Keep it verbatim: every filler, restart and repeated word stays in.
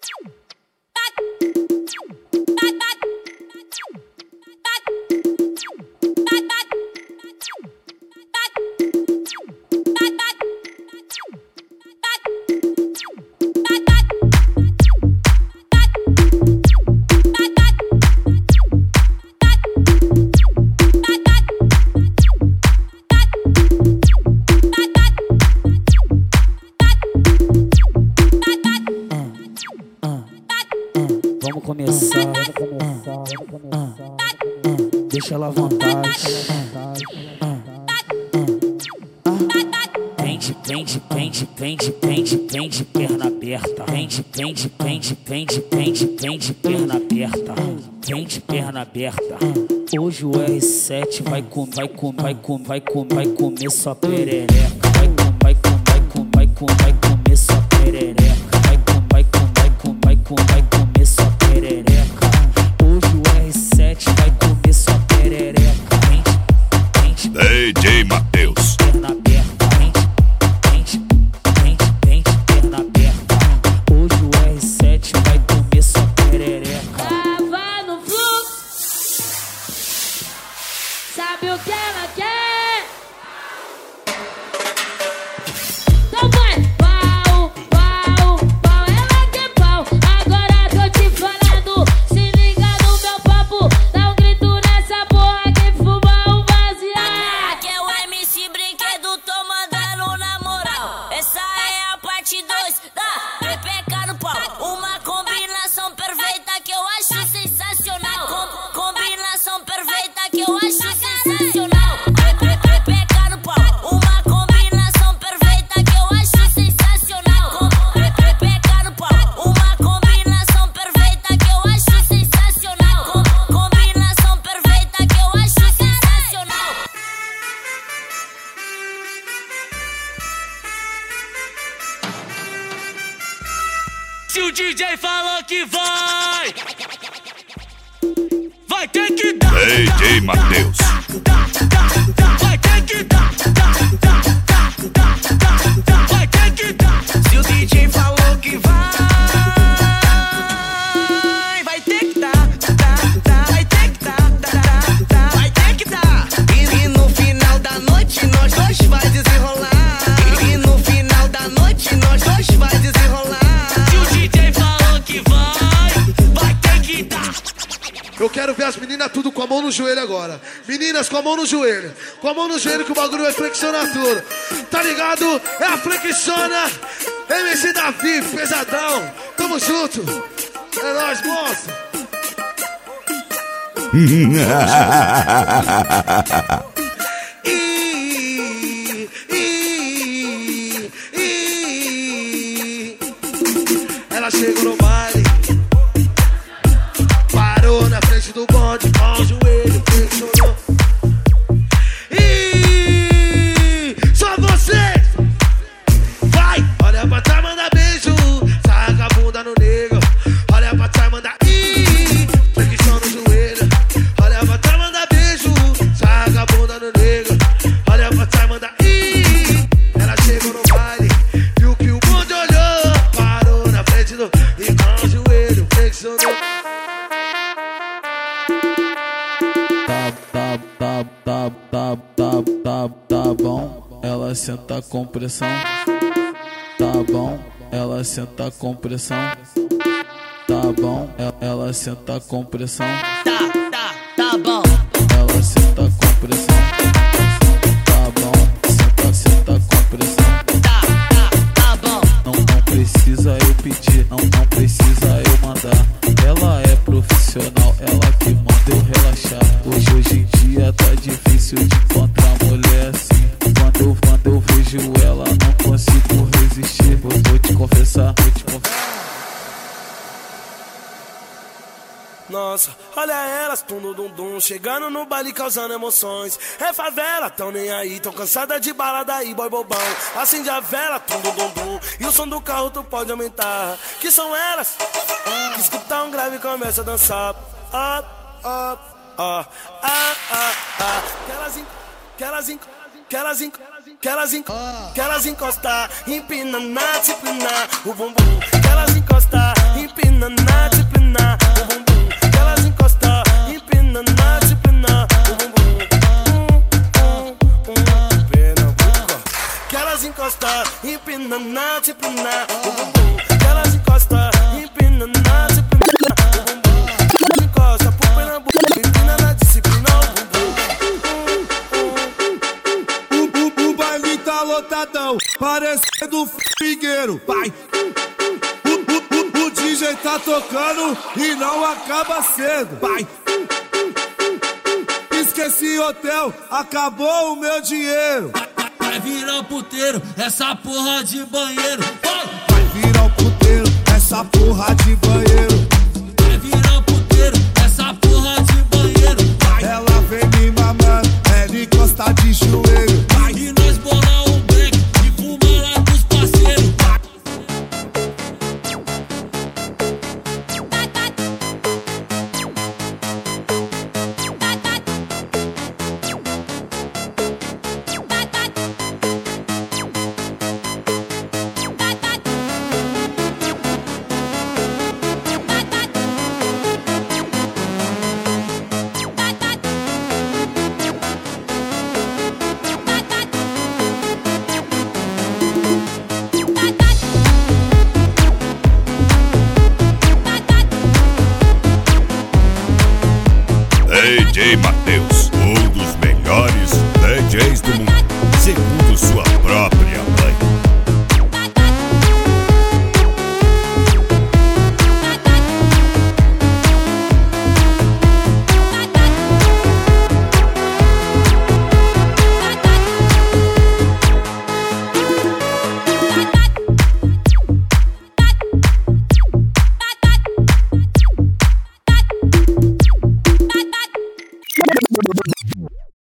Vamos começar, vamos começar, vamos começar. Deixa ela à vontade. Pende, pende, pende, pende, pende, pende, perna aberta. Pende, pende, pende, pende, pende, pende, perna aberta. Pende, perna aberta. Hoje o R sete vai com, vai com, vai com, vai com, vai comer sua perereca. Vai com, vai com, vai com, vai com, vai comer sua perereca. Vai com, vai com, vai com, vai com, vai comer sua perereca. Hoje o R sete vai comer sua perereca. Pende, pende, D J Matheus. Perna aberta. Pende, pende, pende, perna aberta. Hoje o R sete vai comer sua perereca. Tava no fluxo, sabe o que ela quer? Então vai, pau, pau, pau, ela quer pau. Agora tô te falando, se liga no meu papo. Dá um grito nessa porra que fuma um baseado. Aqui é o M C Brinquedo, tô mandando na moral. Essa é a parte dois da Pepeca no pau. Uma combinação perfeita que eu acho sensacional. Com- combinação perfeita que eu acho sensacional. Pepeca no pau. Uma combinação perfeita que eu acho sensacional. Com- Pepeca no pau. Uma combinação perfeita que eu acho sensacional. Com- combinação perfeita que eu acho sensacional. Se o D J falou que vai, vai ter que dar. D J Matheus. Vai ter que dar. Vai ter que dar. Se o D J falou que vai, vai ter que dar, dar, dar, vai ter que dar, dar, dar, vai ter que dar. E, e no final da noite nós dois vai desenrolar. E, e no final da noite nós dois vai desenrolar. Se o D J falou que vai, vai ter que dar. Eu quero ver as meninas tudo com a mão no joelho agora. Meninas com a mão no joelho. Com a mão no joelho que o bagulho vai flexionar tudo. Tá ligado? É a flexiona. M C Davi, pesadão. Tamo junto. É nóis, moço. Ih, ih, ih. Ela chegou no baile, parou na frente do bonde, com o joelho flexionou. Ih, só vocês! Vai! Olha pra trás, manda beijo, saca a bunda no nego. Olha pra trás, manda ih, flexiona no joelho. Olha pra trás, manda beijo, saca a bunda no nego. Olha pra trás, manda ih. Ela chegou no baile, viu que o bonde olhou, parou na frente do e com o joelho flexionou. Tá, tá, tá, tá, tá, tá, tá, tá bom. Ela senta com pressão. Tá bom. Ela senta com pressão. Tá bom. Ela, ela senta com pressão. Tá, tá, tá bom. Ela senta com pressão. Tá bom. Senta, senta com pressão. Tá, tá, tá bom. Não, não precisa eu pedir, não, não precisa eu mandar. Ela é profissional, ela que manda eu relaxar. Hoje, hoje em dia tá difícil de encontrar mulher assim. Quando eu, quando eu vejo ela, não consigo resistir. Vou, vou te confessar, vou te confessar. Nossa, olha elas, tum dum dum, chegando no baile causando emoções. É favela, tão nem aí, tão cansada de balada aí, boy bobão. Acende a vela, tum dum dum dum, e o som do carro tu pode aumentar. Que são elas, que escutar um grave e começa a dançar. Up, up, ah, ah, ah, ah. Que elas, en- que elas, en- que elas, en- que elas, en- que elas encostar, empina na disciplina, o bumbum. Que elas encostar, empina empinando, te empinar o bumbum. Que elas encostam, empinando, te empinar o bumbum. Pernambuco. Que elas encostam, empinando, te empinar o bumbum. Que elas encostam, empinando, te empinar o bumbum. Encosta pro Pernambuco, empina na disciplina o bumbum. O, o, o baile tá lotadão, parecendo figueiro, pai. O, o, o, o D J tá tocando e não acaba cedo, pai. Esqueci hotel, acabou o meu dinheiro. Vai virar puteiro, essa porra de banheiro. Vai, vai virar o puteiro, essa porra de banheiro.